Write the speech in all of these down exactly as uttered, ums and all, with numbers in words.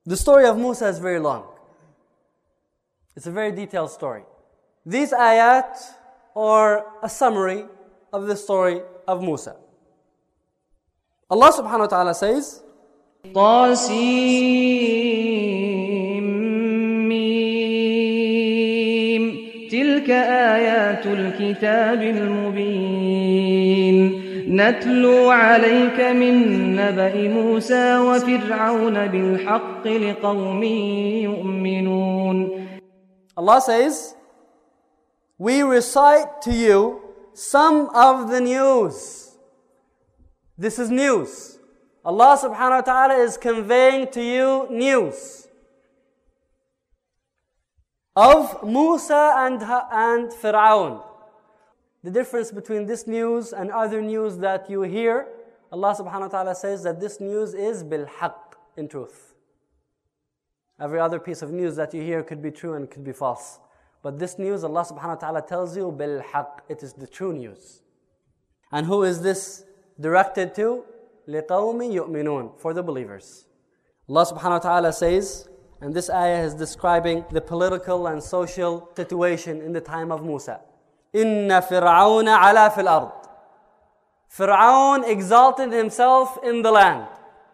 The story of Musa is very long. It's a very detailed story. These ayat are a summary of the story of Musa. Allah subhanahu wa ta'ala says, طاسيم تلك آيات الكتاب المبين نتلو عليك من نبأ موسى وفرعون بالحق لقوم يؤمنون. Allah says, we recite to you some of the news. This is news. Allah subhanahu wa ta'ala is conveying to you news of Musa and, and Fir'aun. The difference between this news and other news that you hear, Allah subhanahu wa ta'ala says that this news is bil-haqq, in truth. Every other piece of news that you hear could be true and could be false. But this news, Allah subhanahu wa ta'ala tells you bil-haqq, it is the true news. And who is this directed to? لِقَوْمٍ يُؤْمِنُونَ, for the believers. Allah subhanahu wa ta'ala says, and this ayah is describing the political and social situation in the time of Musa. إِنَّ فِرْعَوْنَ عَلَى فِي الْأَرْضِ. Fir'aun exalted himself in the land.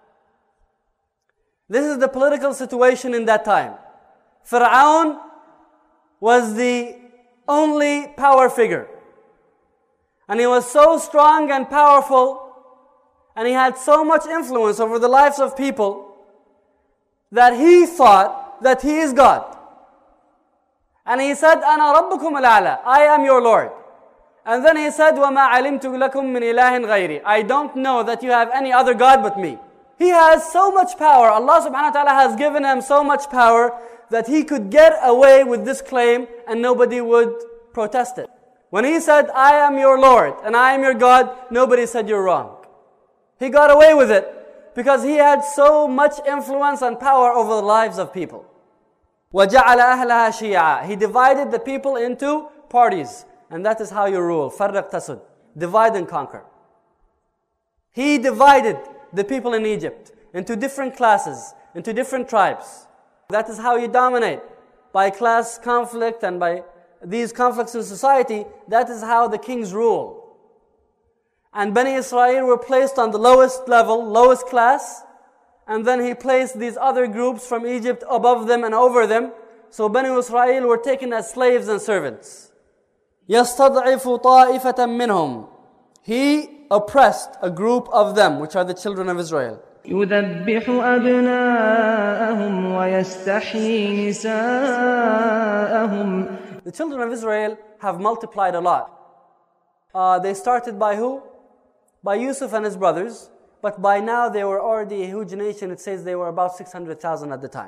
This is the political situation in that time. Fir'aun was the only power figure. And he was so strong and powerful, and he had so much influence over the lives of people, that he thought that he is God. And he said, أَنَا رَبُّكُمُ الْأَعْلَى, I am your Lord. And then he said, وَمَا عَلِمْتُ لَكُم مِّنْ إِلَهٍ غَيْرِي, I don't know that you have any other God but me. He has so much power. Allah subhanahu wa ta'ala has given him so much power that he could get away with this claim and nobody would protest it. When he said, I am your Lord and I am your God, nobody said you're wrong. He got away with it because he had so much influence and power over the lives of people. وَجَعَلَ أَهْلَهَا شِيَعًا. He divided the people into parties. And that is how you rule. فَرِّقْ تَسُدْ. Divide and conquer. He divided the people in Egypt into different classes, into different tribes. That is how you dominate. By class conflict and by these conflicts in society, that is how the kings rule. And Bani Israel were placed on the lowest level, lowest class. And then he placed these other groups from Egypt above them and over them. So Bani Israel were taken as slaves and servants. يَسْتَضْعِفُ طَائِفَةً مِّنْهُمْ. He oppressed a group of them, which are the children of Israel. يُذَبِّحُ أَبْنَاءَهُمْ وَيَسْتَحْيِي نِسَاءَهُمْ. The children of Israel have multiplied a lot. Uh, they started by who? By Yusuf and his brothers. But by now they were already a huge nation. It says they were about six hundred thousand at the time,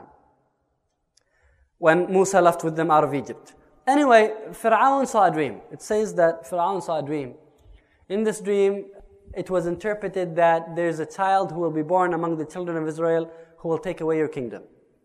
when Musa left with them out of Egypt. Anyway, Fir'aun saw a dream. It says that Fir'aun saw a dream. In this dream, it was interpreted that there's a child who will be born among the children of Israel who will take away your kingdom.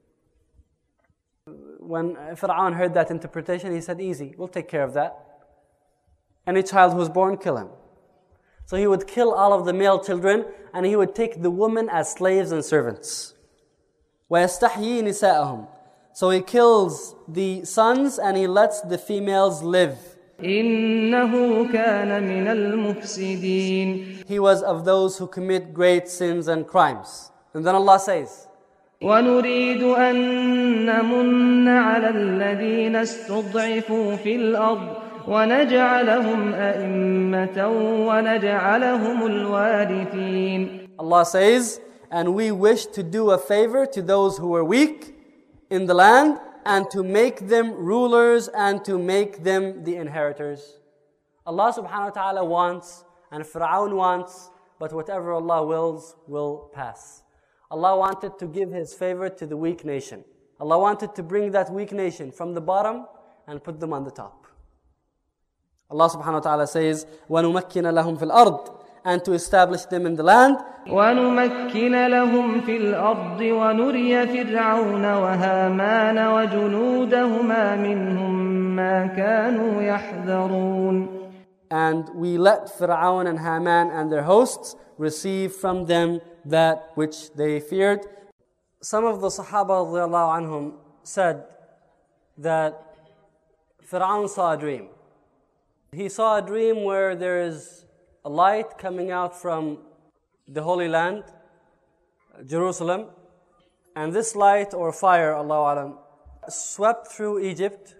When Fir'aun heard that interpretation, he said, easy, we'll take care of that. Any child who's born, kill him. So he would kill all of the male children, and he would take the women as slaves and servants. وَيَسْتَحْيِي نِسَاءَهُمْ. So he kills the sons and he lets the females live. إِنَّهُ كَانَ مِنَ الْمُفْسِدِينَ. He was of those who commit great sins and crimes. And then Allah says, وَنُرِيدُ أَن نَّمُنَّ عَلَى الَّذِينَ اسْتُضْعِفُوا فِي الْأَرْضِ وَنَجْعَلَهُمْ أَئِمَّةً وَنَجْعَلَهُمُ الْوَارِثِينَ. Allah says, and we wish to do a favor to those who are weak in the land, and to make them rulers and to make them the inheritors. Allah subhanahu wa ta'ala wants, and Fir'aun wants, but whatever Allah wills, will pass. Allah wanted to give His favor to the weak nation. Allah wanted to bring that weak nation from the bottom and put them on the top. Allah subhanahu wa ta'ala says, وَنُمَكِّنَ لَهُمْ فِي الْأَرْضِ, and to establish them in the land. وَنُمَكِّنَ لَهُمْ فِي الْأَرْضِ وَنُرِيَ فِرْعَوْنَ وَهَامَانَ وَجُنُودَهُمَا مِنْهُمْ مَا كَانُوا يَحْذَرُونَ. And we let Fir'aun and Haman and their hosts receive from them that which they feared. Some of the Sahaba radiallahu anhum said that Fir'aun saw a dream. He saw a dream where there is a light coming out from the Holy Land, Jerusalem, and this light or fire, Allahu Alam, swept through Egypt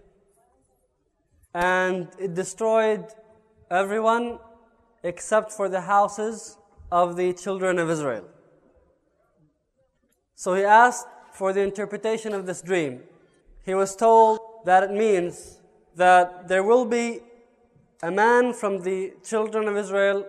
and it destroyed everyone except for the houses of the children of Israel. So he asked for the interpretation of this dream. He was told that it means that there will be a man from the children of Israel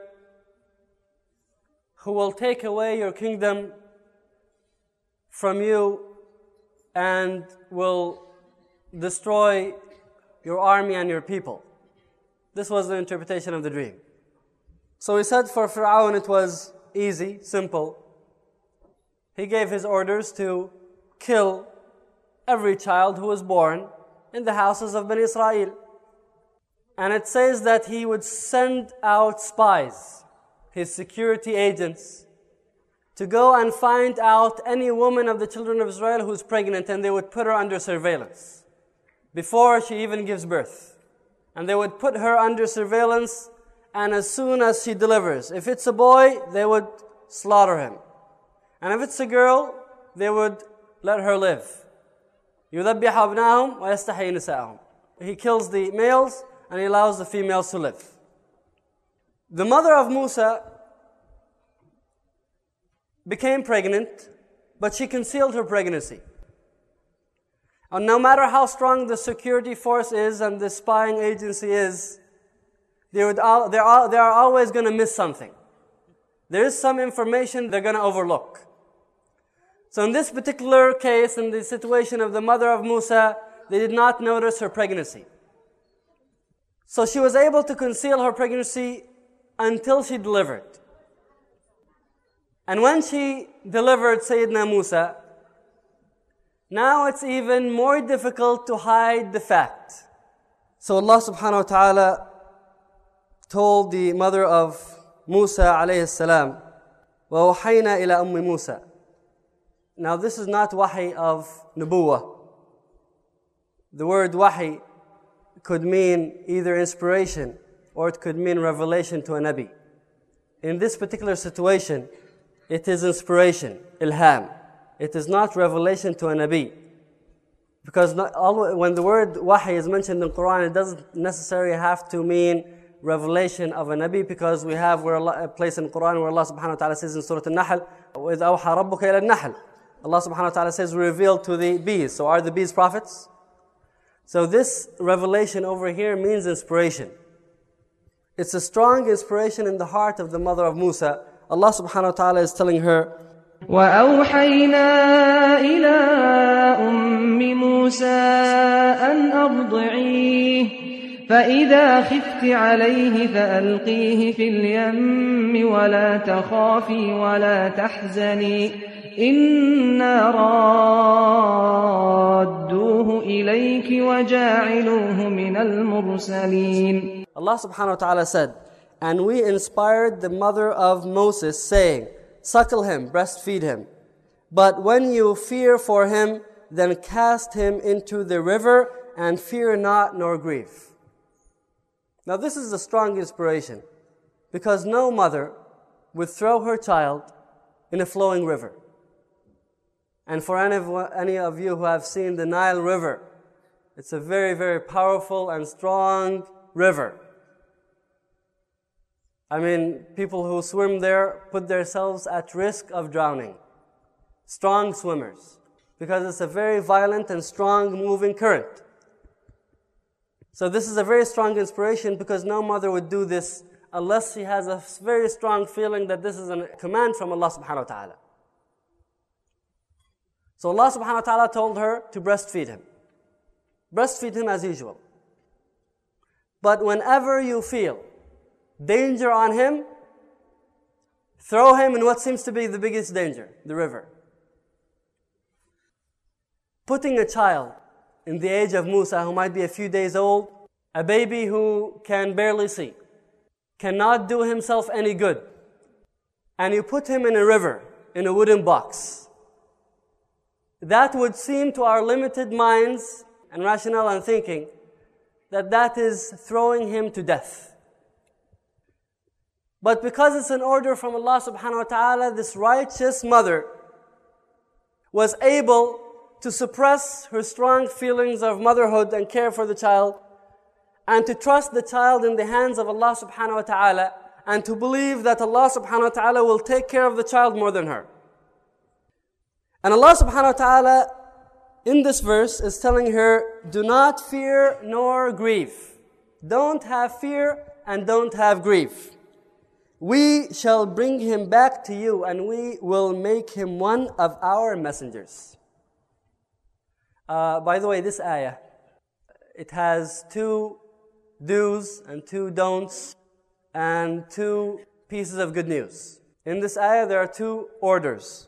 who will take away your kingdom from you and will destroy your army and your people. This was the interpretation of the dream. So he said for Fir'aun it was easy, simple. He gave his orders to kill every child who was born in the houses of Bani Israel. And it says that he would send out spies, his security agents, to go and find out any woman of the children of Israel who's pregnant, and they would put her under surveillance before she even gives birth. And they would put her under surveillance, and as soon as she delivers, if it's a boy, they would slaughter him. And if it's a girl, they would let her live. يُذَبِّحُ أَبْنَاهُمْ وَيَسْتَحْيِي نِسَاءَهُمْ. He kills the males and he allows the females to live. The mother of Musa became pregnant, but she concealed her pregnancy. And no matter how strong the security force is and the spying agency is, they, would all, they, are, they are always going to miss something. There is some information they're going to overlook. So in this particular case, in the situation of the mother of Musa, they did not notice her pregnancy. So she was able to conceal her pregnancy until she delivered. And when she delivered Sayyidina Musa, now it's even more difficult to hide the fact. So Allah subhanahu wa ta'ala told the mother of Musa alayhi salam, وَوَحَيْنَا إِلَى أُمِّ مُوسَى. Now this is not wahi of nubuwah. The word wahi could mean either inspiration or it could mean revelation to a nabi. In this particular situation, it is inspiration, ilham. It is not revelation to a nabi. Because not all, when the word wahi is mentioned in the Quran, it doesn't necessarily have to mean revelation of a nabi, because we have where Allah, a place in the Quran where Allah subhanahu wa ta'ala says in Surah Al-Nahl, وَإِذْ أَوْحَى رَبُّكَ إِلَى النَّحْلِ. Allah subhanahu wa ta'ala says, revealed to the bees. So are the bees prophets? So this revelation over here means inspiration. It's a strong inspiration in the heart of the mother of Musa. Allah subhanahu wa ta'ala is telling her, وَأَوْحَيْنَا إِلَىٰ أُمِّ مُوسَىٰ أَنْ أَرْضِعِيهِ فَإِذَا خِفْتِ عَلَيْهِ فَأَلْقِيهِ فِي الْيَمِّ وَلَا تَخَافِي وَلَا تَحْزَنِي إِنَّا رَادُّوهُ إِلَيْكِ وَجَاعِلُوهُ مِنَ الْمُرْسَلِينَ. Allah subhanahu wa ta'ala said, and we inspired the mother of Moses, saying, suckle him, breastfeed him. But when you fear for him, then cast him into the river, and fear not nor grieve. Now this is a strong inspiration, because no mother would throw her child in a flowing river. And for any of, any of you who have seen the Nile River, it's a very, very powerful and strong river. I mean, people who swim there put themselves at risk of drowning. Strong swimmers. Because it's a very violent and strong moving current. So this is a very strong inspiration, because no mother would do this unless she has a very strong feeling that this is a command from Allah subhanahu wa ta'ala. So Allah subhanahu wa ta'ala told her to breastfeed him. Breastfeed him as usual. But whenever you feel danger on him, throw him in what seems to be the biggest danger, the river. Putting a child in the age of Musa, who might be a few days old, a baby who can barely see, cannot do himself any good, and you put him in a river, in a wooden box, that would seem to our limited minds and rationale and thinking that that is throwing him to death. But because it's an order from Allah subhanahu wa ta'ala, this righteous mother was able to suppress her strong feelings of motherhood and care for the child, and to trust the child in the hands of Allah subhanahu wa ta'ala, and to believe that Allah subhanahu wa ta'ala will take care of the child more than her. And Allah subhanahu wa ta'ala in this verse is telling her, do not fear nor grieve. Don't have fear and don't have grief. We shall bring him back to you and we will make him one of our messengers. Uh, by the way, this ayah, it has two do's and two don'ts and two pieces of good news. In this ayah, there are two orders.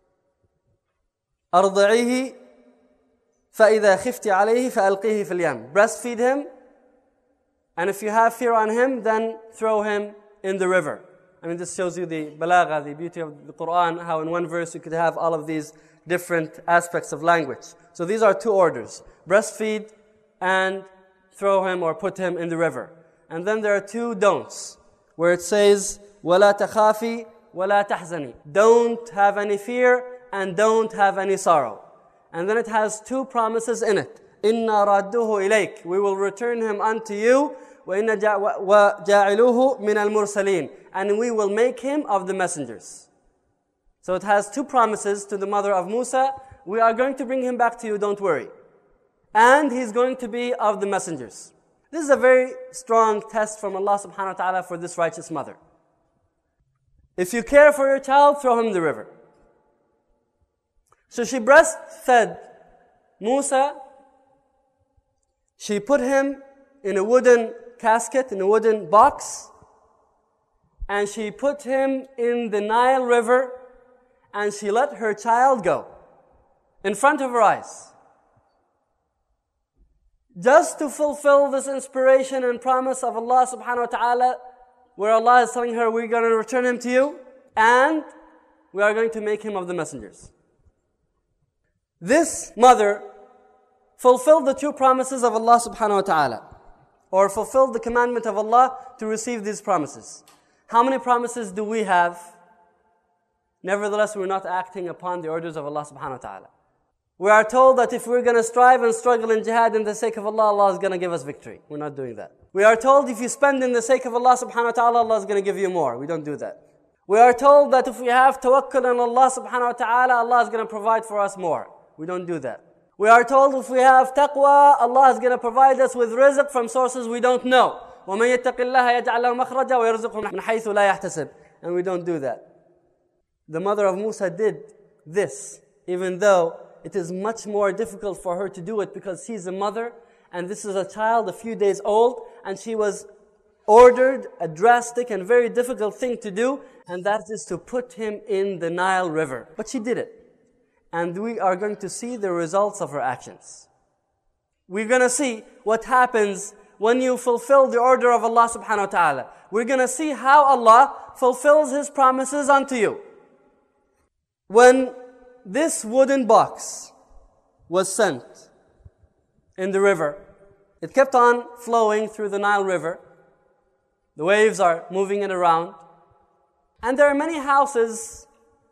أرضعيه فإذا خفت عليه فألقيه في اليم. Breastfeed him, and if you have fear on him, then throw him in the river. I mean, this shows you the balagha, the beauty of the Quran, how in one verse you could have all of these different aspects of language. So these are two orders: breastfeed and throw him or put him in the river. And then there are two don'ts, where it says, وَلَا تَخَافِي وَلَا تَحْزَنِي. Don't have any fear and don't have any sorrow. And then it has two promises in it. إِنَّا رَادُّهُ إِلَيْكَ. We will return him unto you. وَإِنَّا جَاعِلُوهُ مِنَ الْمُرْسَلِينَ. And we will make him of the messengers. So it has two promises to the mother of Musa. We are going to bring him back to you, don't worry. And he's going to be of the messengers. This is a very strong test from Allah subhanahu wa ta'ala for this righteous mother. If you care for your child, throw him in the river. So she breastfed Musa. She put him in a wooden casket, in a wooden box. And she put him in the Nile River. And she let her child go in front of her eyes. Just to fulfill this inspiration and promise of Allah subhanahu wa ta'ala, where Allah is telling her, we're going to return him to you, and we are going to make him of the messengers. This mother fulfilled the two promises of Allah subhanahu wa ta'ala, or fulfilled the commandment of Allah to receive these promises. How many promises do we have? Nevertheless, we're not acting upon the orders of Allah subhanahu wa ta'ala. We are told that if we're going to strive and struggle in jihad in the sake of Allah, Allah is going to give us victory. We're not doing that. We are told if you spend in the sake of Allah subhanahu wa ta'ala, Allah is going to give you more. We don't do that. We are told that if we have tawakkul on Allah subhanahu wa ta'ala, Allah is going to provide for us more. We don't do that. We are told if we have taqwa, Allah is going to provide us with rizq from sources we don't know. وَمَنْ يَتَّقِ اللَّهَ يَجْعَلْ لَهُ مَخْرَجًا وَيَرْزُقْهُ مِنْ حَيْثُ لَا يَحْتَسِبُ. And we don't do that. The mother of Musa did this, even though it is much more difficult for her to do it because she's a mother and this is a child a few days old, and she was ordered a drastic and very difficult thing to do, and that is to put him in the Nile River. But she did it. And we are going to see the results of her actions. We're going to see what happens when you fulfill the order of Allah subhanahu wa ta'ala. We're going to see how Allah fulfills His promises unto you. When this wooden box was sent in the river, it kept on flowing through the Nile River. The waves are moving it around. And there are many houses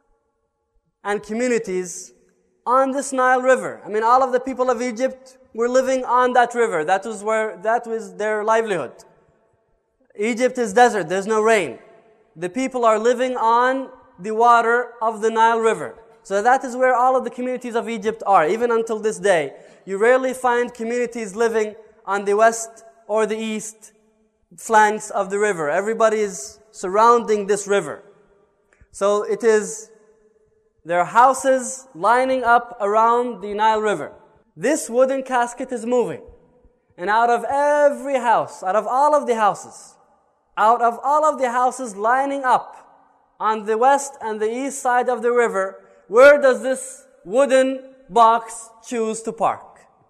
and communities on this Nile River. I mean, all of the people of Egypt were living on that river. That was where, that was their livelihood. Egypt is desert, there's no rain. The people are living on the water of the Nile River. So that is where all of the communities of Egypt are. Even until this day, you rarely find communities living on the west or the east flanks of the river. Everybody is surrounding this river. So it is, there are houses lining up around the Nile River. This wooden casket is moving. And out of every house, out of all of the houses, out of all of the houses lining up on the west and the east side of the river, where does this wooden box choose to park?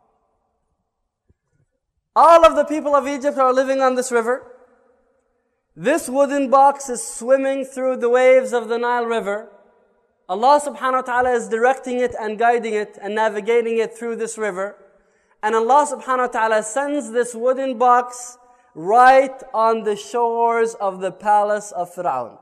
All of the people of Egypt are living on this river. This wooden box is swimming through the waves of the Nile River. Allah subhanahu wa ta'ala is directing it and guiding it and navigating it through this river. And Allah subhanahu wa ta'ala sends this wooden box right on the shores of the palace of Fir'aun.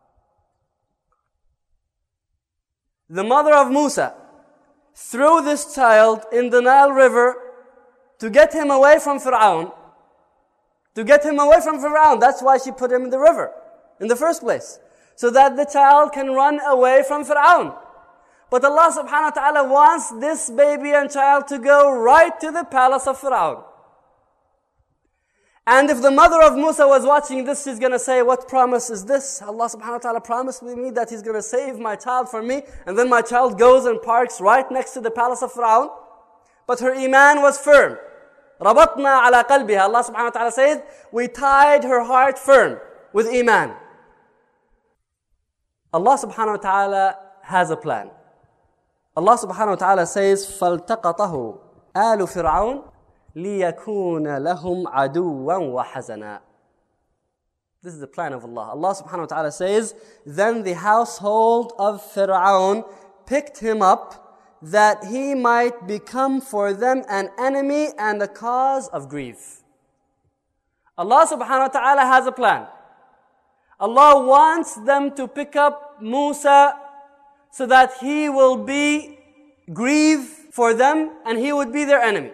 The mother of Musa threw this child in the Nile River to get him away from Fir'aun. To get him away from Fir'aun. That's why she put him in the river in the first place. So that the child can run away from Fir'aun. But Allah subhanahu wa ta'ala wants this baby and child to go right to the palace of Fir'aun. And if the mother of Musa was watching this, she's going to say, what promise is this? Allah subhanahu wa ta'ala promised me that He's going to save my child from me. And then my child goes and parks right next to the palace of Fir'aun. But her iman was firm. رَبَطْنَا عَلَى قَلْبِهَا. Allah subhanahu wa ta'ala says, we tied her heart firm with iman. Allah subhanahu wa ta'ala has a plan. Allah subhanahu wa ta'ala says, فَالْتَقَطَهُ آلُ فِرْعَوْنَ لِيَكُونَ لَهُمْ عَدُوًّا وَحَزَنًا. This is the plan of Allah. Allah subhanahu wa ta'ala says, then the household of Fir'aun picked him up that he might become for them an enemy and a cause of grief. Allah subhanahu wa ta'ala has a plan. Allah wants them to pick up Musa so that he will be grieve for them and he would be their enemy.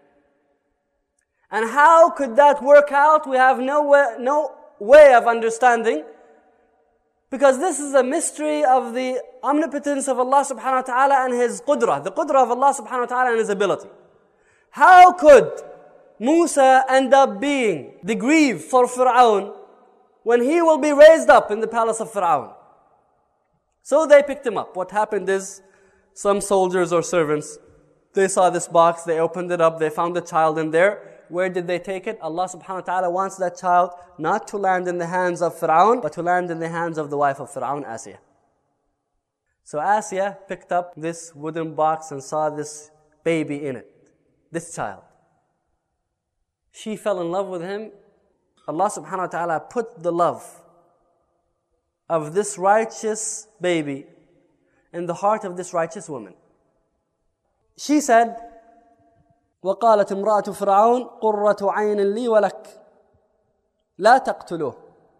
And how could that work out? We have no way, no way of understanding, because this is a mystery of the omnipotence of Allah subhanahu wa ta'ala and His qudra, the qudra of Allah subhanahu wa ta'ala and His ability. How could Musa end up being the grieve for Fir'aun when he will be raised up in the palace of Fir'aun? So they picked him up. What happened is, some soldiers or servants, they saw this box, they opened it up, they found a child in there. Where did they take it? Allah subhanahu wa ta'ala wants that child not to land in the hands of Fir'aun, but to land in the hands of the wife of Fir'aun, Asiyah. So Asiyah picked up this wooden box and saw this baby in it, this child. She fell in love with him. Allah subhanahu wa ta'ala put the love of this righteous baby in the heart of this righteous woman. She said, وقالت امرأة فرعون قرة عين لي ولك لا تقتلوه.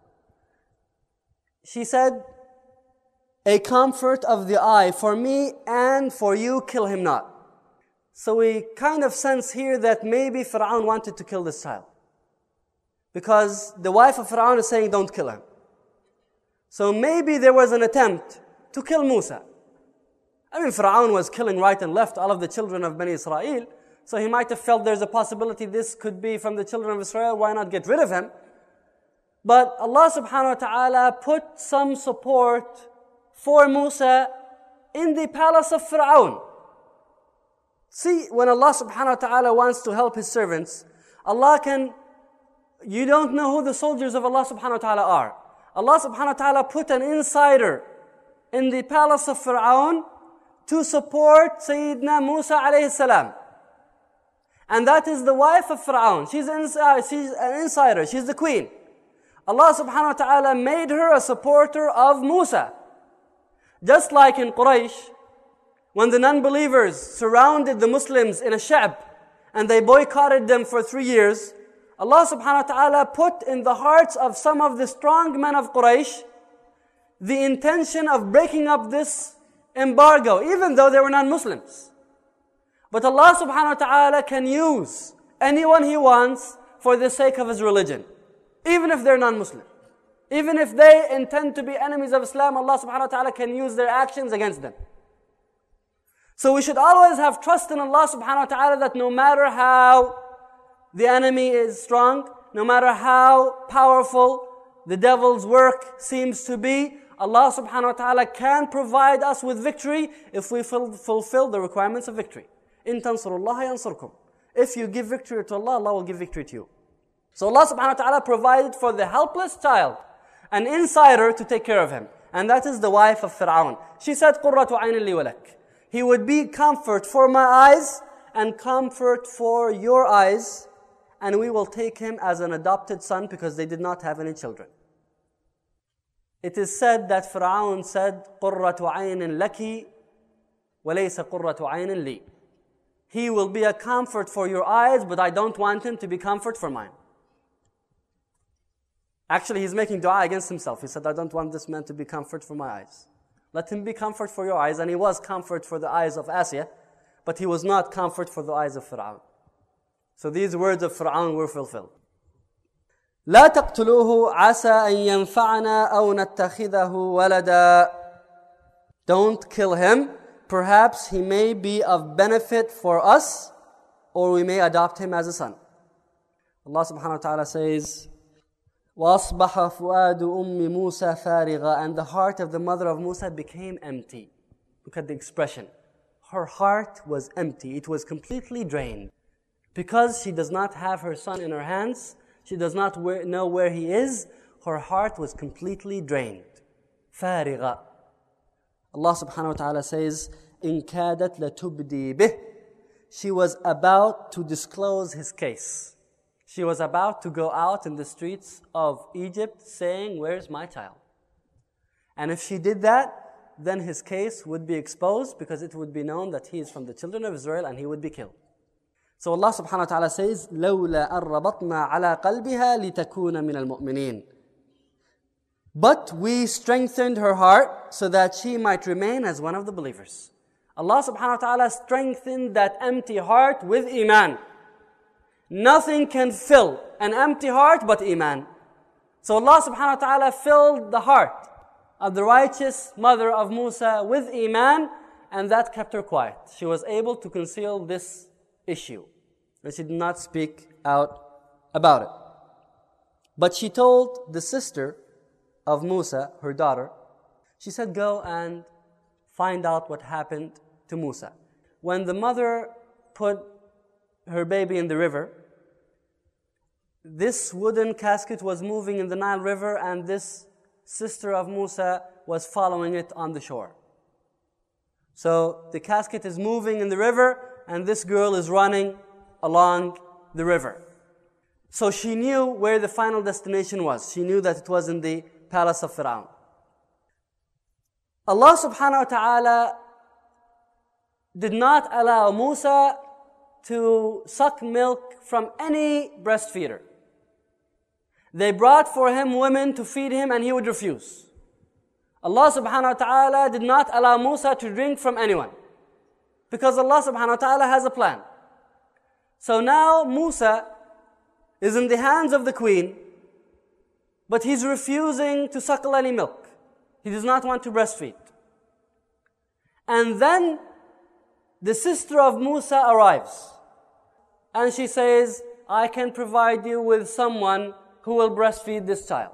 She said, a comfort of the eye for me and for you, kill him not. So we kind of sense here that maybe Fir'aun wanted to kill this child, because the wife of Fir'aun is saying, don't kill him. So maybe there was an attempt to kill Musa. I mean, Fir'aun was killing right and left all of the children of Bani Israel. So he might have felt there's a possibility this could be from the children of Israel. Why not get rid of him? But Allah subhanahu wa ta'ala put some support for Musa in the palace of Fir'aun. See, when Allah subhanahu wa ta'ala wants to help His servants, Allah can, you don't know who the soldiers of Allah subhanahu wa ta'ala are. Allah subhanahu wa ta'ala put an insider in the palace of Fir'aun to support Sayyidina Musa alayhi salam. And that is the wife of Fir'aun. She's an, uh, she's an insider. She's the queen. Allah subhanahu wa ta'ala made her a supporter of Musa. Just like in Quraysh, when the non-believers surrounded the Muslims in a sha'b and they boycotted them for three years, Allah subhanahu wa ta'ala put in the hearts of some of the strong men of Quraysh the intention of breaking up this embargo, even though they were non-Muslims. But Allah subhanahu wa ta'ala can use anyone He wants for the sake of His religion, even if they're non-Muslim. Even if they intend to be enemies of Islam, Allah subhanahu wa ta'ala can use their actions against them. So we should always have trust in Allah subhanahu wa ta'ala that no matter how the enemy is strong, no matter how powerful the devil's work seems to be, Allah subhanahu wa ta'ala can provide us with victory if we fulfill the requirements of victory. إِن تَنْصُرُوا اللَّهَ يَنْصُرْكُمْ. If you give victory to Allah, Allah will give victory to you. So Allah subhanahu wa ta'ala provided for the helpless child an insider to take care of him. And that is the wife of Fir'aun. She said, قُرَّةُ عَيْنٍ لِي وَلَكَ. He would be comfort for my eyes and comfort for your eyes, and we will take him as an adopted son because they did not have any children. it is said that Fir'aun said, قُرَّةُ عَيْنٍ لَكِ وَلَيْسَ قُرَّةُ عَيْنٍ لِي. He will be a comfort for your eyes, but I don't want him to be comfort for mine. Actually, he's making dua against himself. He said, I don't want this man to be comfort for my eyes. Let him be comfort for your eyes. And he was comfort for the eyes of Asiyah, but he was not comfort for the eyes of Fir'aun. So these words of Fir'aun were fulfilled. لا تقتلوه عسى أن ينفعنا أو نتخذه ولدا. Don't kill him. Perhaps he may be of benefit for us, or we may adopt him as a son. Allah subhanahu wa ta'ala says, وَأَصْبَحَ فُؤَادُ أُمِّ مُوسَى فَارِغًا. And the heart of the mother of Musa became empty. Look at the expression. Her heart was empty. It was completely drained. Because she does not have her son in her hands, she does not know where he is, her heart was completely drained. فَارِغًا. Allah subhanahu wa ta'ala says, إِن كَادَتْ لَتُبْدِي بِهِ. She was about to disclose his case. She was about to go out in the streets of Egypt saying, where's my child? And if she did that, then his case would be exposed because it would be known that he is from the children of Israel and he would be killed. So Allah subhanahu wa ta'ala says, لَوْلَا أَن رَبَطْنَا عَلَىٰ قَلْبِهَا لِتَكُونَ مِنَ الْمُؤْمِنِينَ. But we strengthened her heart so that she might remain as one of the believers. Allah subhanahu wa ta'ala strengthened that empty heart with iman. Nothing can fill an empty heart but iman. So Allah subhanahu wa ta'ala filled the heart of the righteous mother of Musa with iman, and that kept her quiet. She was able to conceal this issue, and she did not speak out about it. But she told the sister of Musa, her daughter, she said, go and find out what happened to Musa. When the mother put her baby in the river, this wooden casket was moving in the Nile River, and this sister of Musa was following it on the shore. So the casket is moving in the river, and this girl is running along the river. So she knew where the final destination was. She knew that it was in the palace of Fir'aun. Allah subhanahu wa ta'ala did not allow Musa to suck milk from any breastfeeder. They brought for him women to feed him and he would refuse. Allah subhanahu wa ta'ala did not allow Musa to drink from anyone, because Allah subhanahu wa ta'ala has a plan. So now Musa is in the hands of the queen, but he's refusing to suckle any milk. He does not want to breastfeed. And then the sister of Musa arrives, and she says, I can provide you with someone who will breastfeed this child.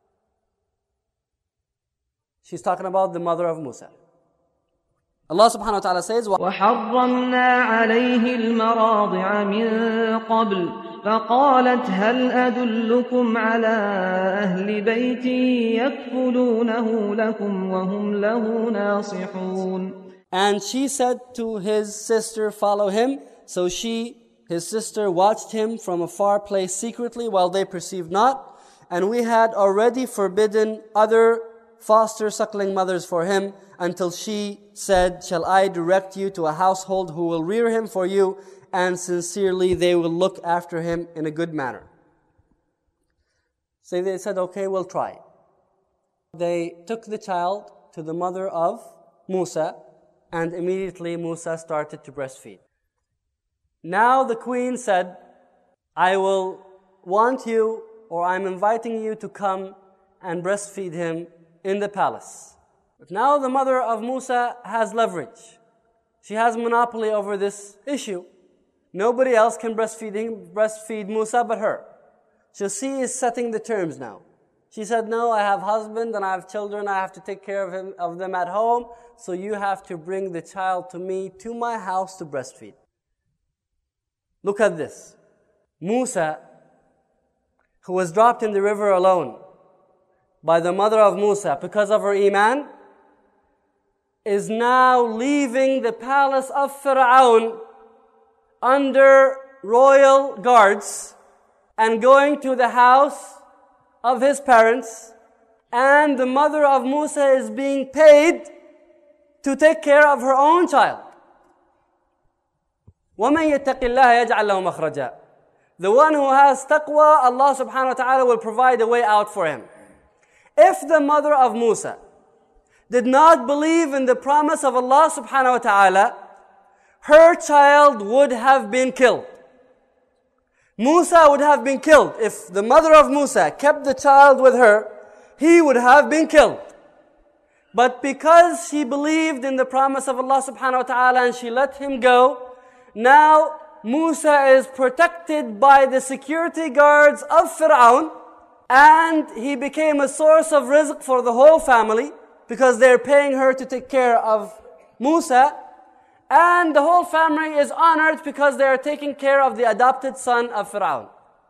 She's talking about the mother of Musa. Allah subhanahu wa ta'ala says, وَحَرَّمْنَا عَلَيْهِ الْمَرَاضِعَ مِن قَبْلِ فَقَالَتْ هَلْ أَدُلُّكُمْ عَلَىٰ أَهْلِ بَيْتٍ يَكْفُلُونَهُ لَكُمْ وَهُمْ لَهُ نَاصِحُونَ. And she said to his sister, follow him. So she, his sister, watched him from a far place secretly while they perceived not. And we had already forbidden other foster suckling mothers for him, until she said, shall I direct you to a household who will rear him for you, and sincerely they will look after him in a good manner. So they said, okay, we'll try. They took the child to the mother of Musa, and immediately Musa started to breastfeed. Now the queen said, I will want you, or I'm inviting you to come and breastfeed him in the palace. But now the mother of Musa has leverage. She has monopoly over this issue. Nobody else can breastfeed him, breastfeed Musa but her. So she is setting the terms now. She said, no, I have husband and I have children, I have to take care of him, of them at home, so you have to bring the child to me, to my house to breastfeed. Look at this. Musa, who was dropped in the river alone by the mother of Musa because of her iman, is now leaving the palace of Fir'aun under royal guards and going to the house of his parents and the mother of Musa is being paid to take care of her own child. وَمَنْ يَتَّقِ اللَّهَ يَجْعَلْ لَهُ مَخْرَجًا. The one who has taqwa, Allah subhanahu wa ta'ala will provide a way out for him. If the mother of Musa did not believe in the promise of Allah subhanahu wa ta'ala, her child would have been killed. Musa would have been killed. If the mother of Musa kept the child with her, he would have been killed. But because she believed in the promise of Allah subhanahu wa ta'ala and she let him go, now Musa is protected by the security guards of Fir'aun, and he became a source of rizq for the whole family because they're paying her to take care of Musa, and the whole family is honored because they are taking care of the adopted son of Fir'aun.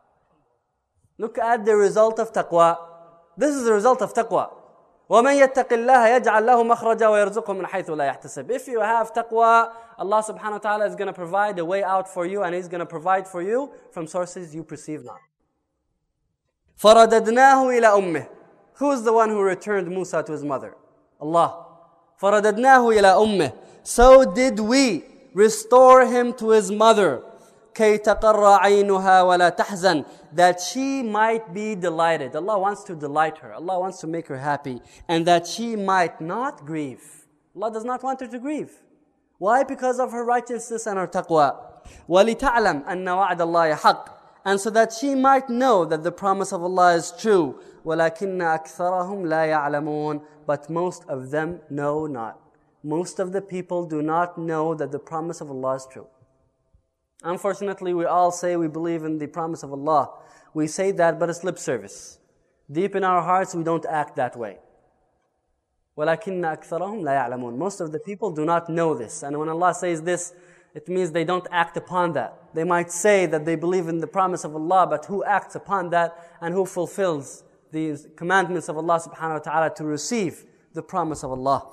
Look at the result of taqwa. This is the result of taqwa. وَمَنْ يَتَّقِ اللَّهَ يَجْعَلْ لَهُ مَخْرَجًا وَيَرْزُقْهُ مِنْ حَيْثُ لَا يَحْتَسِبْ. If you have taqwa, Allah subhanahu wa ta'ala is going to provide a way out for you, and He's going to provide for you from sources you perceive not. فَرَدَدْنَاهُ إِلَى أُمِّهِ. Who is the one who returned Musa to his mother? Allah. فَرَدَدْنَاهُ إِلَى أُمِّهِ. So did we restore him to his mother. كَيْ تَقَرَّ عَيْنُهَا وَلَا تَحْزَنْ. That she might be delighted. Allah wants to delight her. Allah wants to make her happy. And that she might not grieve. Allah does not want her to grieve. Why? Because of her righteousness and her taqwa. وَلِتَعْلَمْ أَنَّ وَعْدَ اللَّهِ حَقٌّ. And so that she might know that the promise of Allah is true. وَلَكِنَّ أَكْثَرَهُمْ لَا يَعْلَمُونَ. But most of them know not. Most of the people do not know that the promise of Allah is true. Unfortunately, we all say we believe in the promise of Allah. We say that, but it's lip service. Deep in our hearts, we don't act that way. وَلَكِنَّ أَكْثَرَهُمْ لَا يَعْلَمُونَ. Most of the people do not know this. And when Allah says this, it means they don't act upon that. They might say that they believe in the promise of Allah, but who acts upon that and who fulfills the commandments of Allah subhanahu wa ta'ala to receive the promise of Allah?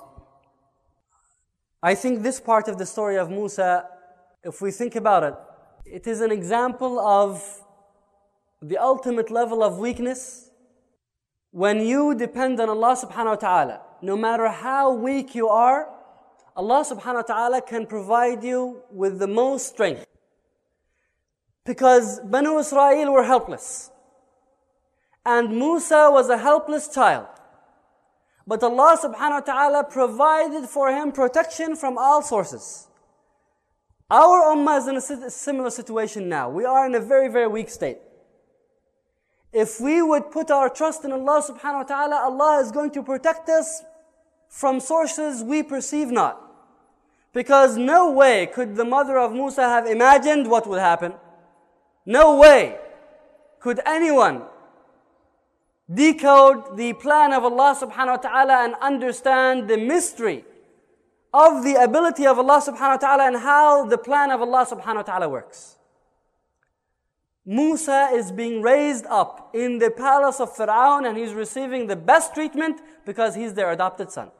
I think this part of the story of Musa, if we think about it, it is an example of the ultimate level of weakness. When you depend on Allah subhanahu wa ta'ala, no matter how weak you are, Allah subhanahu wa ta'ala can provide you with the most strength. Because Banu Israel were helpless. And Musa was a helpless child. But Allah subhanahu wa ta'ala provided for him protection from all sources. Our ummah is in a similar situation now. We are in a very, very weak state. If we would put our trust in Allah subhanahu wa ta'ala, Allah is going to protect us from sources we perceive not. Because no way could the mother of Musa have imagined what would happen. No way could anyone decode the plan of Allah subhanahu wa ta'ala and understand the mystery of the ability of Allah subhanahu wa ta'ala and how the plan of Allah subhanahu wa ta'ala works. Musa is being raised up in the palace of Fir'aun, and he's receiving the best treatment because he's their adopted son.